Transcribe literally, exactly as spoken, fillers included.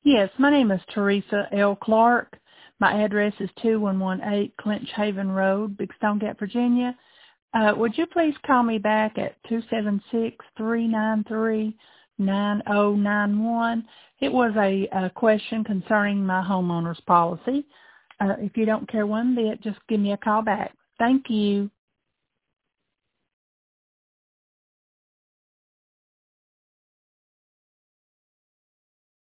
Yes, my name is Teresa L. Clark. My address is two one one eight Clinch Haven Road, Big Stone Gap, Virginia. Uh, would you please call me back at two seven six, three nine three, nine zero nine one? It was a, a question concerning my homeowner's policy. Uh, if you don't care one bit, just give me a call back. Thank you.